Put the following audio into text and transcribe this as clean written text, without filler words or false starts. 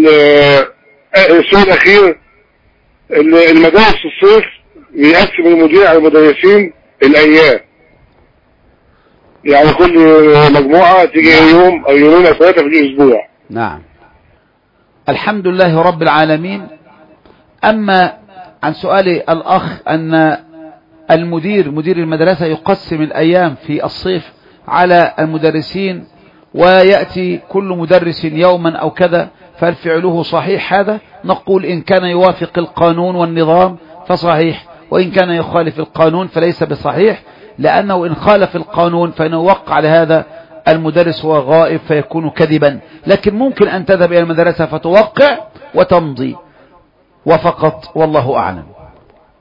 السؤال الأخير، المدارس في الصيف بيقسم المدير على المدرسين الأيام، يعني كل مجموعة تيجي يوم أو يومين أو ثلاثة في الأسبوع. نعم. الحمد لله رب العالمين. أما عن سؤال الأخ أن مدير المدرسة يقسم الأيام في الصيف على المدرسين ويأتي كل مدرس يوما أو كذا، فالفعله صحيح هذا؟ نقول إن كان يوافق القانون والنظام فصحيح، وإن كان يخالف القانون فليس بصحيح، لأنه إن خالف القانون فإنه وقع على هذا المدرس هو غائب فيكون كذبا. لكن ممكن أن تذهب إلى المدرسة فتوقع وتمضي وفقط، والله أعلم.